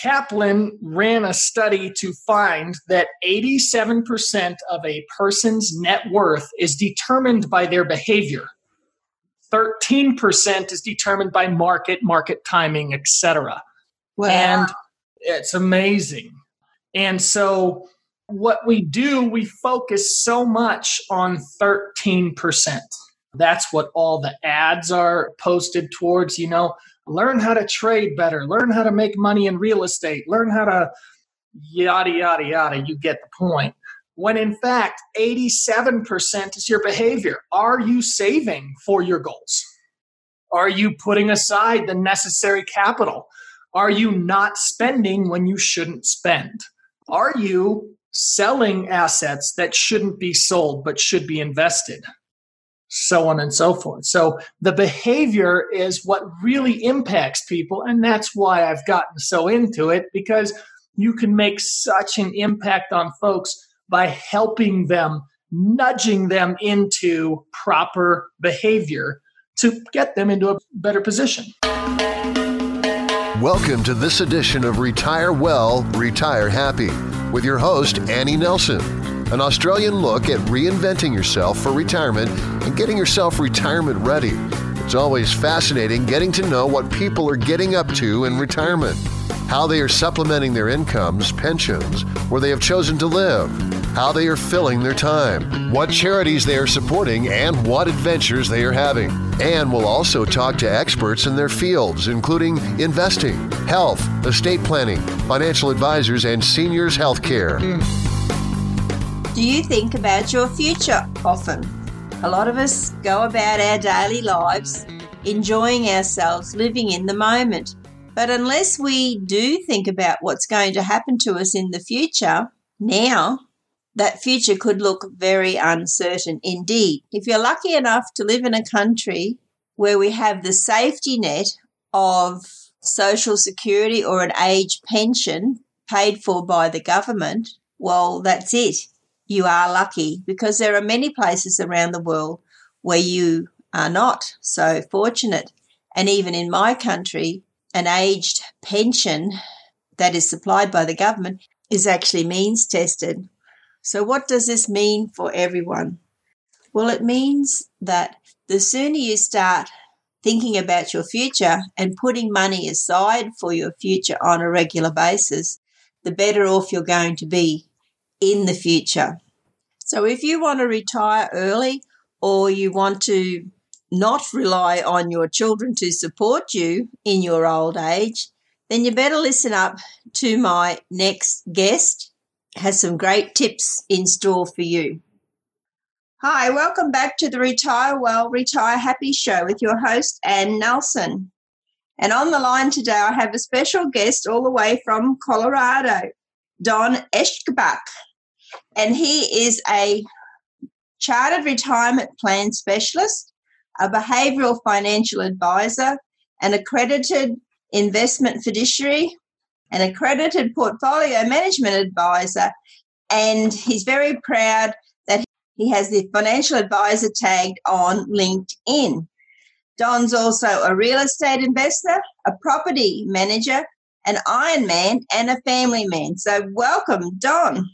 Kaplan ran a study to find that 87% of a person's net worth is determined by their behavior. 13% is determined by market timing, etc. Wow. And it's amazing. And so what we do, we focus so much on 13%. That's what all the ads are posted towards, learn how to trade better, learn how to make money in real estate, learn how to yada, yada, yada. You get the point. When in fact, 87% is your behavior. Are you saving for your goals? Are you putting aside the necessary capital? Are you not spending when you shouldn't spend? Are you selling assets that shouldn't be sold but should be invested? So on and so forth. So the behavior is what really impacts people. And that's why I've gotten so into it, because you can make such an impact on folks by helping them, nudging them into proper behavior to get them into a better position. Welcome to this edition of Retire Well, Retire Happy with your host, Annie Nelson. An Australian look at reinventing yourself for retirement and getting yourself retirement ready. It's always fascinating getting to know what people are getting up to in retirement, how they are supplementing their incomes, pensions, where they have chosen to live, how they are filling their time, what charities they are supporting, and what adventures they are having. And we'll also talk to experts in their fields, including investing, health, estate planning, financial advisors, and seniors healthcare. Do you think about your future often? A lot of us go about our daily lives, enjoying ourselves, living in the moment. But unless we do think about what's going to happen to us in the future, now, that future could look very uncertain indeed. If you're lucky enough to live in a country where we have the safety net of Social Security or an age pension paid for by the government, well, that's it. You are lucky, because there are many places around the world where you are not so fortunate. And even in my country, an aged pension that is supplied by the government is actually means tested. So what does this mean for everyone? Well, it means that the sooner you start thinking about your future and putting money aside for your future on a regular basis, the better off you're going to be in the future. So if you want to retire early, or you want to not rely on your children to support you in your old age, then you better listen up to my next guest. Has some great tips in store for you. Hi, welcome back to the Retire Well, Retire Happy show with your host, Ann Nelson. And on the line today, I have a special guest all the way from Colorado, Don Eschbach. And he is a chartered retirement plan specialist, a behavioural financial advisor, an accredited investment fiduciary, an accredited portfolio management advisor, and he's very proud that he has the financial advisor tagged on LinkedIn. Don's also a real estate investor, a property manager, an Ironman, and a family man. So welcome, Don.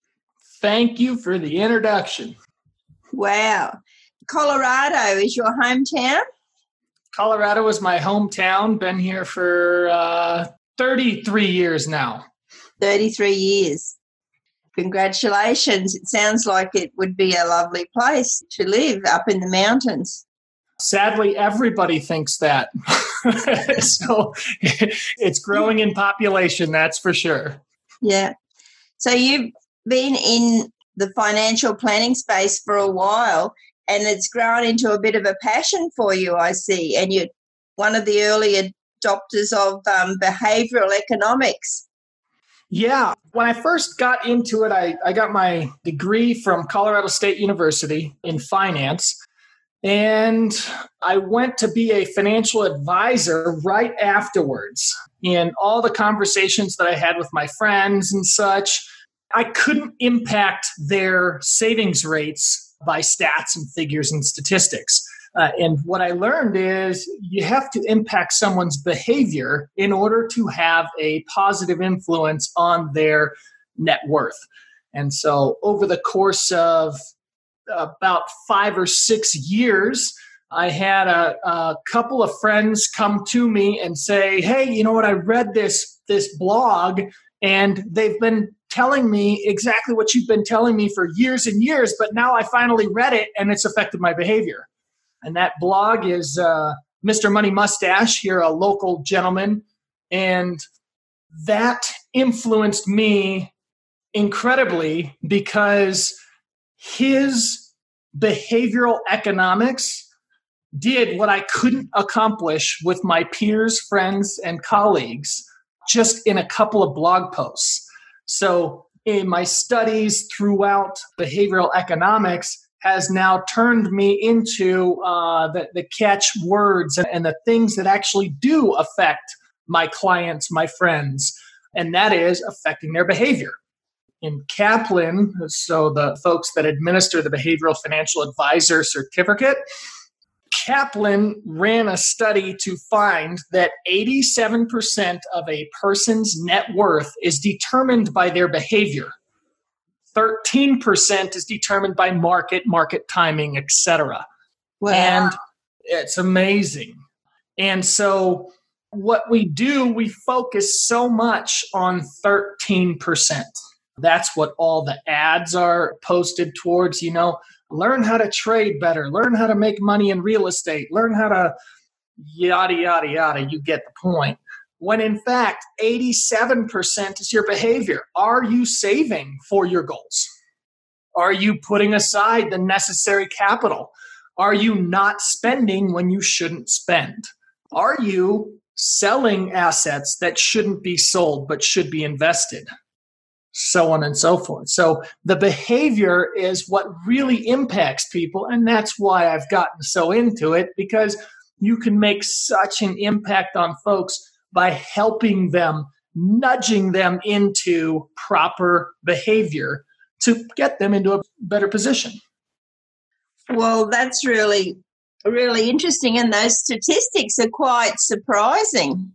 Thank you for the introduction. Wow. Colorado is your hometown? Colorado is my hometown. Been here for 33 years now. 33 years. Congratulations. It sounds like it would be a lovely place to live up in the mountains. Sadly, everybody thinks that. So it's growing in population, that's for sure. Yeah. So you've been in the financial planning space for a while, and it's grown into a bit of a passion for you, I see. And you're one of the early adopters of behavioral economics. Yeah. When I first got into it, I got my degree from Colorado State University in finance. And I went to be a financial advisor right afterwards. In all the conversations that I had with my friends and such, I couldn't impact their savings rates by stats and figures and statistics. And what I learned is you have to impact someone's behavior in order to have a positive influence on their net worth. And so over the course of about 5 or 6 years, I had a couple of friends come to me and say, hey, you know what, I read this blog and they've been telling me exactly what you've been telling me for years and years, but now I finally read it and it's affected my behavior. And that blog is Mr. Money Mustache, here, a local gentleman. And that influenced me incredibly because his behavioral economics did what I couldn't accomplish with my peers, friends, and colleagues just in a couple of blog posts. So in my studies throughout behavioral economics has now turned me into the catch words and the things that actually do affect my clients, my friends, and that is affecting their behavior. In Kaplan, so the folks that administer the Behavioral Financial Advisor certificate, Kaplan ran a study to find that 87% of a person's net worth is determined by their behavior. 13% is determined by market timing, etc. Wow. And it's amazing. And so what we do, we focus so much on 13%. That's what all the ads are posted towards, learn how to trade better, learn how to make money in real estate, learn how to yada, yada, yada. You get the point. When in fact, 87% is your behavior. Are you saving for your goals? Are you putting aside the necessary capital? Are you not spending when you shouldn't spend? Are you selling assets that shouldn't be sold but should be invested? So on and so forth. So the behavior is what really impacts people. And that's why I've gotten so into it, because you can make such an impact on folks by helping them, nudging them into proper behavior to get them into a better position. Well, that's really, really interesting. And those statistics are quite surprising.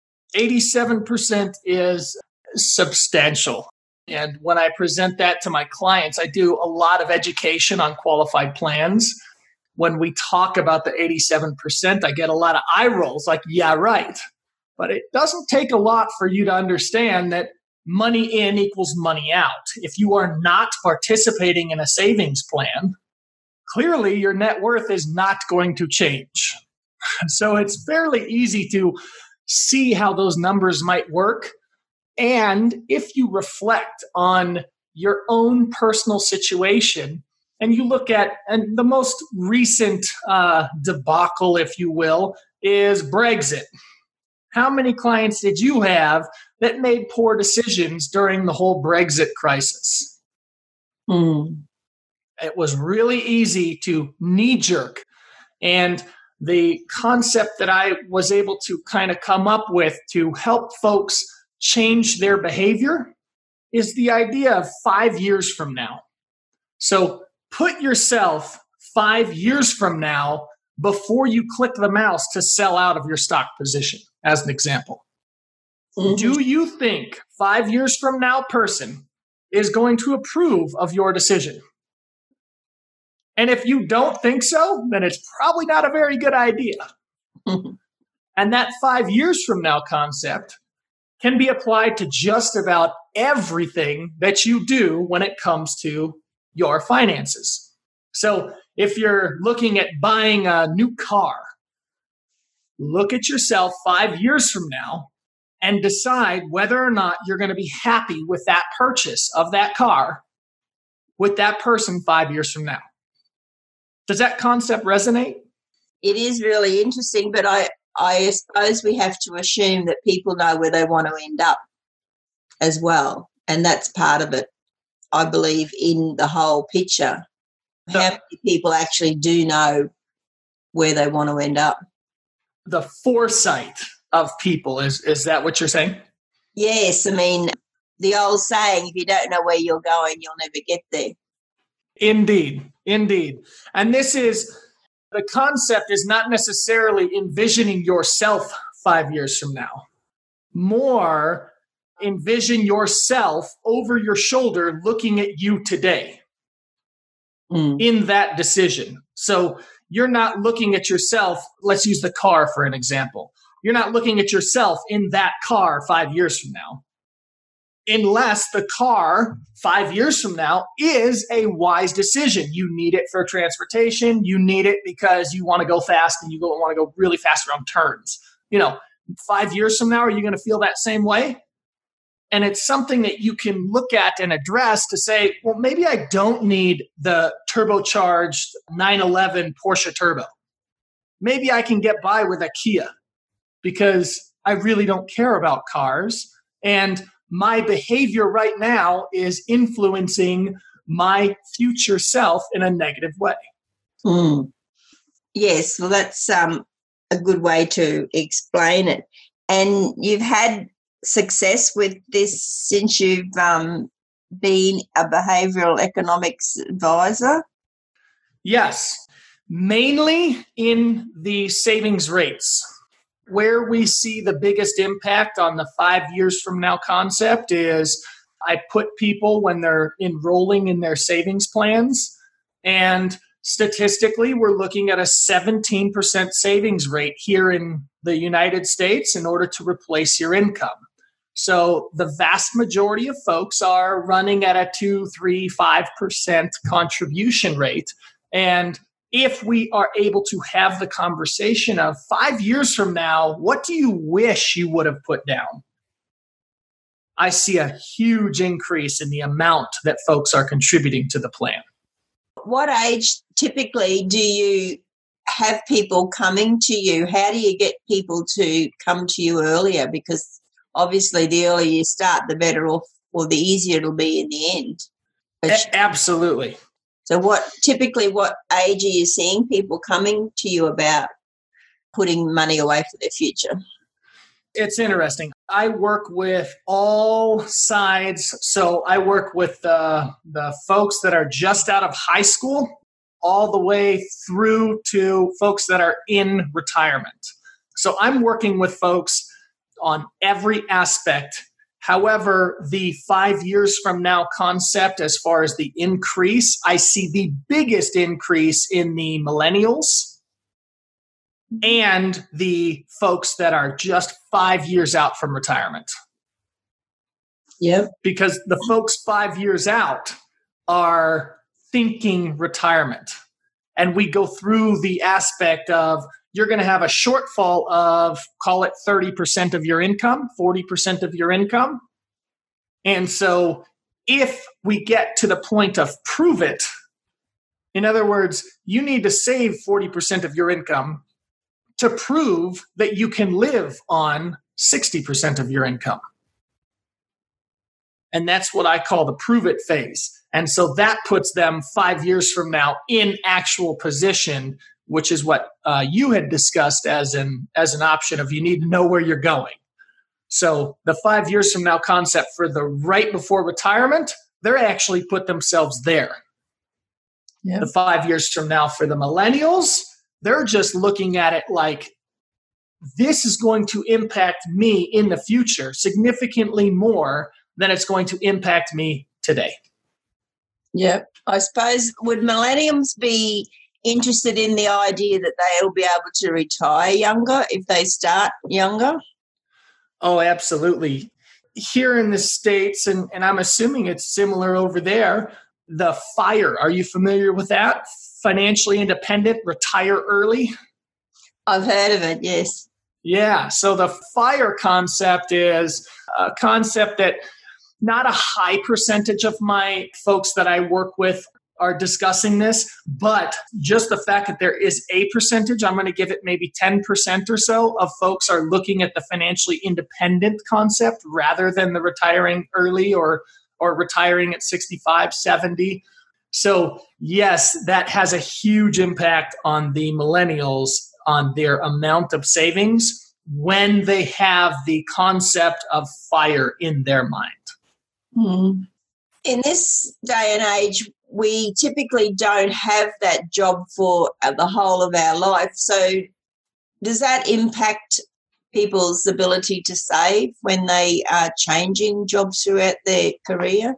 87% is substantial. And when I present that to my clients, I do a lot of education on qualified plans. When we talk about the 87%, I get a lot of eye rolls like, yeah, right. But it doesn't take a lot for you to understand that money in equals money out. If you are not participating in a savings plan, clearly your net worth is not going to change. So it's fairly easy to see how those numbers might work. And if you reflect on your own personal situation and you look at, and the most recent debacle, if you will, is Brexit. How many clients did you have that made poor decisions during the whole Brexit crisis? It was really easy to knee-jerk. And the concept that I was able to kind of come up with to help folks change their behavior is the idea of 5 years from now. So put yourself 5 years from now before you click the mouse to sell out of your stock position, as an example. Do you think 5 years from now person is going to approve of your decision? And if you don't think so, then it's probably not a very good idea. And that 5 years from now concept can be applied to just about everything that you do when it comes to your finances. So if you're looking at buying a new car, look at yourself 5 years from now and decide whether or not you're going to be happy with that purchase of that car with that person 5 years from now. Does that concept resonate? It is really interesting, but I suppose we have to assume that people know where they want to end up as well. And that's part of it, I believe, in the whole picture. How many people actually do know where they want to end up? The foresight of people, is that what you're saying? Yes. I mean, the old saying, if you don't know where you're going, you'll never get there. Indeed. And this is The concept is not necessarily envisioning yourself 5 years from now. More, envision yourself over your shoulder looking at you today in that decision. So you're not looking at yourself. Let's use the car for an example. You're not looking at yourself in that car 5 years from now, unless the car 5 years from now is a wise decision. You need it for transportation. You need it because you want to go fast and you want to go really fast around turns. 5 years from now, are you going to feel that same way? And it's something that you can look at and address to say, well, maybe I don't need the turbocharged 911 Porsche Turbo. Maybe I can get by with a Kia because I really don't care about cars. And my behavior right now is influencing my future self in a negative way. Yes, well, that's a good way to explain it. And you've had success with this since you've been a behavioral economics advisor? Yes, mainly in the savings rates. Where we see the biggest impact on the 5 years from now concept is I put people when they're enrolling in their savings plans, and statistically, we're looking at a 17% savings rate here in the United States in order to replace your income. So the vast majority of folks are running at a 2, 3, 5% contribution rate. And if we are able to have the conversation of 5 years from now, what do you wish you would have put down? I see a huge increase in the amount that folks are contributing to the plan. What age typically do you have people coming to you? How do you get people to come to you earlier? Because obviously the earlier you start, the better off or the easier it'll be in the end. Absolutely. So what age are you seeing people coming to you about putting money away for their future? It's interesting. I work with all sides. So I work with the folks that are just out of high school all the way through to folks that are in retirement. So I'm working with folks on every aspect. However, the 5 years from now concept, as far as the increase, I see the biggest increase in the millennials and the folks that are just 5 years out from retirement. Yep. Because the folks 5 years out are thinking retirement. And we go through the aspect of you're going to have a shortfall of, call it 30% of your income, 40% of your income. And so if we get to the point of prove it, in other words, you need to save 40% of your income to prove that you can live on 60% of your income. And that's what I call the prove it phase. And so that puts them 5 years from now in actual position, which is what you had discussed as an option of you need to know where you're going. So the 5 years from now concept for the right before retirement, they're actually put themselves there. Yep. The 5 years from now for the millennials, they're just looking at it like this is going to impact me in the future significantly more than it's going to impact me today. Yep. I suppose, would millennials be interested in the idea that they'll be able to retire younger if they start younger? Oh, absolutely. Here in the States, and I'm assuming it's similar over there, the FIRE, are you familiar with that? Financially independent, retire early? I've heard of it, yes. Yeah, so the FIRE concept is a concept that not a high percentage of my folks that I work with are discussing this, but just the fact that there is a percentage, I'm going to give it maybe 10% or so of folks are looking at the financially independent concept rather than the retiring early or retiring at 65, 70. So yes, that has a huge impact on the millennials, on their amount of savings when they have the concept of FIRE in their mind. Mm. In this day and age, we typically don't have that job for the whole of our life. So does that impact people's ability to save when they are changing jobs throughout their career?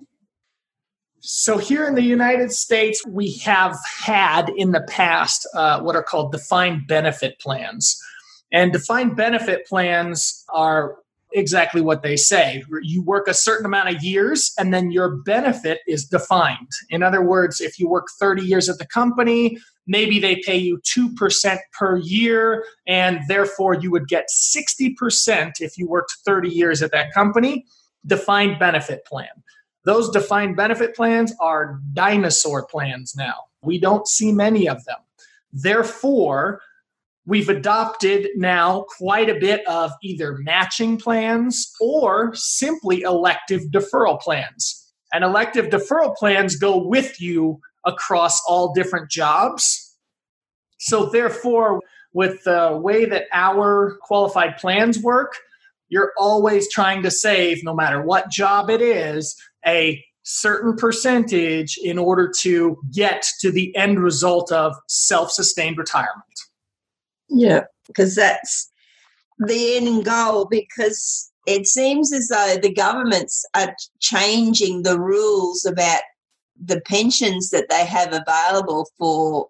So here in the United States, we have had in the past what are called defined benefit plans. And defined benefit plans are exactly what they say. You work a certain amount of years and then your benefit is defined. In other words, if you work 30 years at the company, maybe they pay you 2% per year, and therefore you would get 60% if you worked 30 years at that company. Defined benefit plan. Those defined benefit plans are dinosaur plans now. We don't see many of them. Therefore, we've adopted now quite a bit of either matching plans or simply elective deferral plans. And elective deferral plans go with you across all different jobs. So therefore, with the way that our qualified plans work, you're always trying to save, no matter what job it is, a certain percentage in order to get to the end result of self-sustained retirement. Yeah, because that's the end goal, because it seems as though the governments are changing the rules about the pensions that they have available for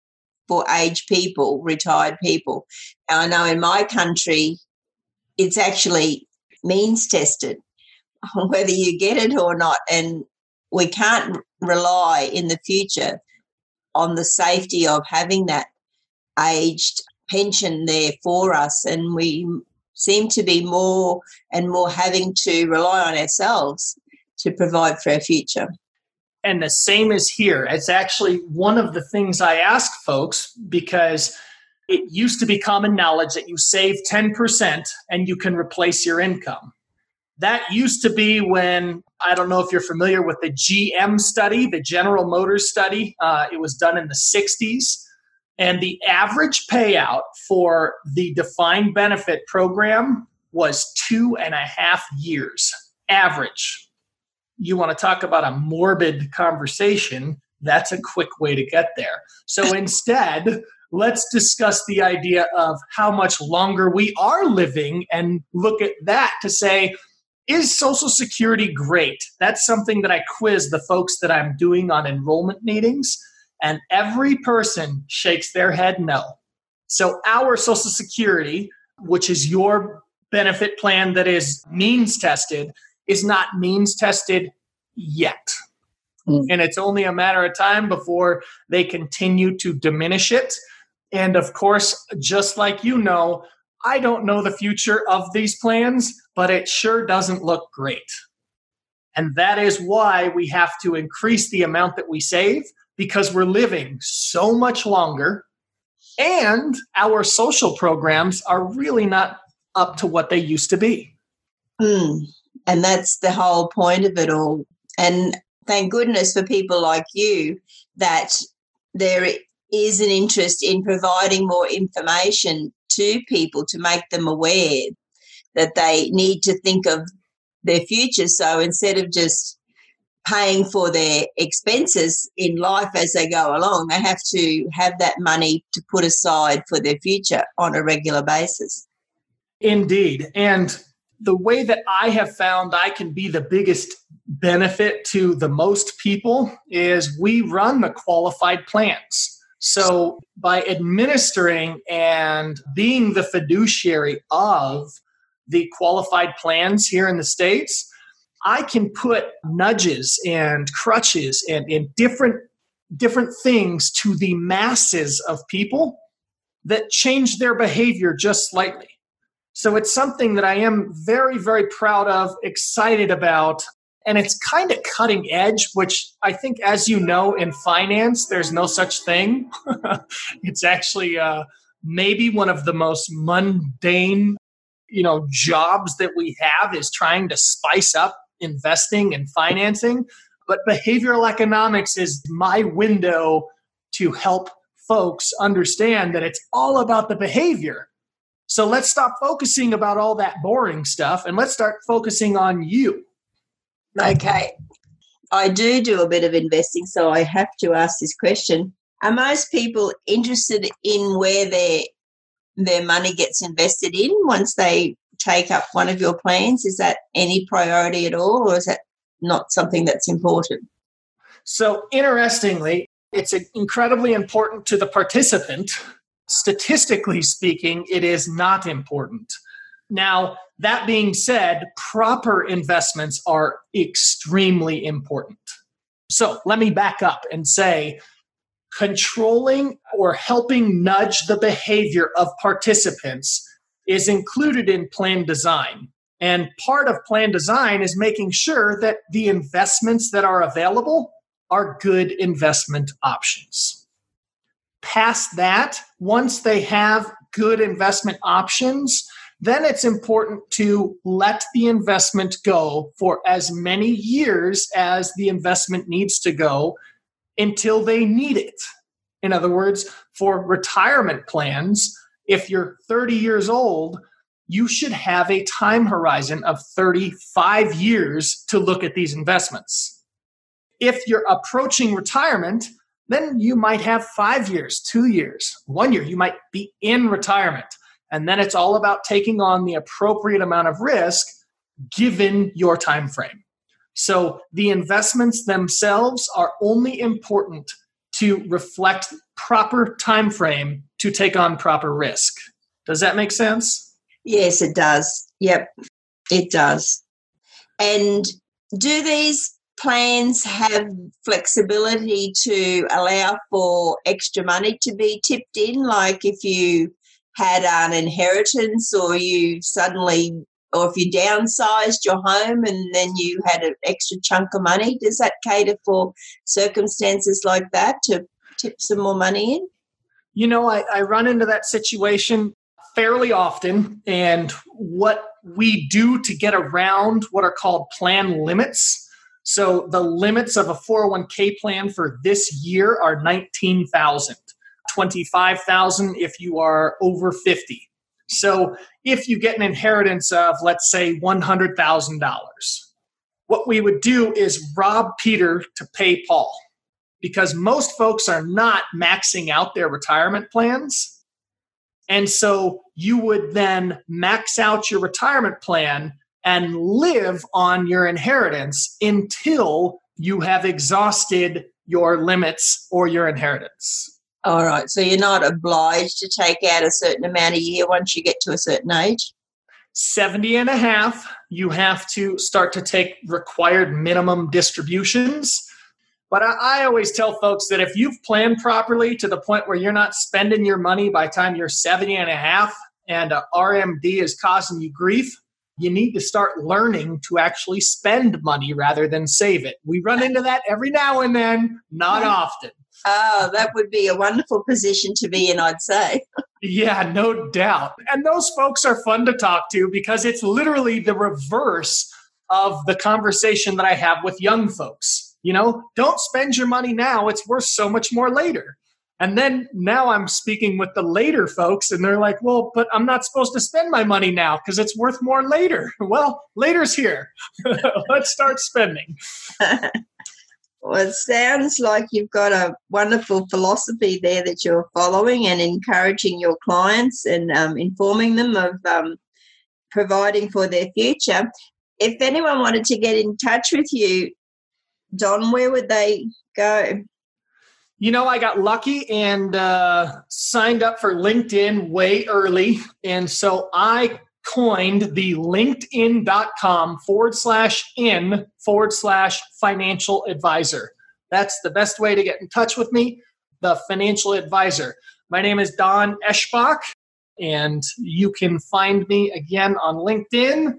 aged people, retired people. Now, I know in my country, it's actually means tested, whether you get it or not, and we can't rely in the future on the safety of having that aged pension there for us, and we seem to be more and more having to rely on ourselves to provide for our future. And the same is here. It's actually one of the things I ask folks, because it used to be common knowledge that you save 10% and you can replace your income. That used to be when, I don't know if you're familiar with the GM study, the General Motors study. It was done in the 60s. And the average payout for the defined benefit program was 2.5 years. Average. You want to talk about a morbid conversation, that's a quick way to get there. So instead, let's discuss the idea of how much longer we are living and look at that to say, is Social Security great? That's something that I quiz the folks that I'm doing on enrollment meetings. And every person shakes their head no. So our Social Security, which is your benefit plan that is means tested, is not means tested yet. And it's only a matter of time before they continue to diminish it. And of course, just like you know, I don't know the future of these plans, but it sure doesn't look great. And that is why we have to increase the amount that we save, because we're living so much longer and our social programs are really not up to what they used to be. And that's the whole point of it all. And thank goodness for people like you that there is an interest in providing more information to people to make them aware that they need to think of their future. So instead of just paying for their expenses in life as they go along, they have to have that money to put aside for their future on a regular basis. Indeed. And the way that I have found I can be the biggest benefit to the most people is we run the qualified plans. So by administering and being the fiduciary of the qualified plans here in the States, I can put nudges and crutches and different things to the masses of people that change their behavior just slightly. So it's something that I am very, very proud of, excited about, and it's kind of cutting edge, which I think, as you know, in finance, there's no such thing. It's actually maybe one of the most mundane, jobs that we have is trying to spice up investing and financing. But behavioral economics is my window to help folks understand that it's all about the behavior. So let's stop focusing about all that boring stuff and let's start focusing on you. Okay. I do a bit of investing, so I have to ask this question. Are most people interested in where their money gets invested in once they take up one of your plans? Is that any priority at all, or is that not something that's important? So interestingly, it's incredibly important to the participant. Statistically speaking, it is not important. Now, that being said, proper investments are extremely important. So let me back up and say, controlling or helping nudge the behavior of participants is included in plan design. And part of plan design is making sure that the investments that are available are good investment options. Past that, once they have good investment options, then it's important to let the investment go for as many years as the investment needs to go until they need it. In other words, for retirement plans, if you're 30 years old, you should have a time horizon of 35 years to look at these investments. If you're approaching retirement, then you might have 5 years, 2 years, 1 year. You might be in retirement. And then it's all about taking on the appropriate amount of risk given your time frame. So the investments themselves are only important to reflect proper time frame to take on proper risk. Does that make sense? Yes, it does. Yep, it does. And do these plans have flexibility to allow for extra money to be tipped in? Like if you had an inheritance or you suddenly, or if you downsized your home and then you had an extra chunk of money, does that cater for circumstances like that to tip some more money in? You know, I run into that situation fairly often, and what we do to get around what are called plan limits. So the limits of a 401k plan for this year are $19,000, $25,000 if you are over 50. So if you get an inheritance of, let's say, $100,000, what we would do is rob Peter to pay Paul, because most folks are not maxing out their retirement plans. And so you would then max out your retirement plan and live on your inheritance until you have exhausted your limits or your inheritance. All right. So you're not obliged to take out a certain amount a year once you get to a certain age? 70 and a half, you have to start to take required minimum distributions. But I always tell folks that if you've planned properly to the point where you're not spending your money by the time you're 70 and a half and a RMD is causing you grief, you need to start learning to actually spend money rather than save it. We run into that every now and then, not often. Oh, that would be a wonderful position to be in, I'd say. Yeah, no doubt. And those folks are fun to talk to because it's literally the reverse of the conversation that I have with young folks. You know, don't spend your money now. It's worth so much more later. And then now I'm speaking with the later folks and they're like, well, but I'm not supposed to spend my money now because it's worth more later. Well, later's here. Let's start spending. Well, it sounds like you've got a wonderful philosophy there that you're following and encouraging your clients and informing them of providing for their future. If anyone wanted to get in touch with you, Don, where would they go? You know, I got lucky and signed up for LinkedIn way early. And so I coined the linkedin.com/in/financial advisor. That's the best way to get in touch with me, the financial advisor. My name is Don Eschbach, and you can find me again on LinkedIn,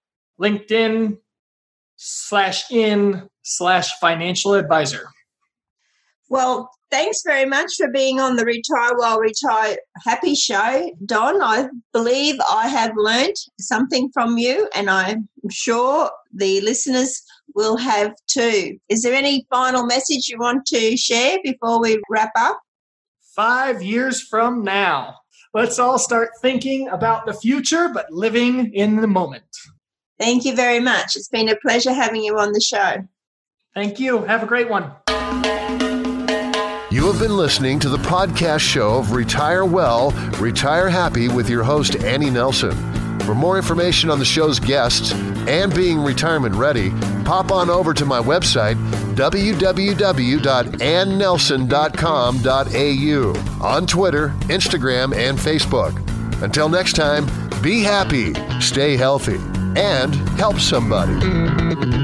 LinkedIn/in/financial advisor. Well, thanks very much for being on the Retire While Retire Happy show, Don. I believe I have learnt something from you, and I'm sure the listeners will have too. Is there any final message you want to share before we wrap up? 5 years from now, let's all start thinking about the future, but living in the moment. Thank you very much. It's been a pleasure having you on the show. Thank you. Have a great one. You have been listening to the podcast show of Retire Well, Retire Happy with your host, Annie Nelson. For more information on the show's guests and being retirement ready, pop on over to my website, www.annelson.com.au, on Twitter, Instagram, and Facebook. Until next time, be happy, stay healthy, and help somebody.